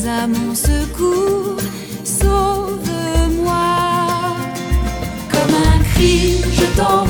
à mon secours, sauve-moi. Comme un cri, je t'envoie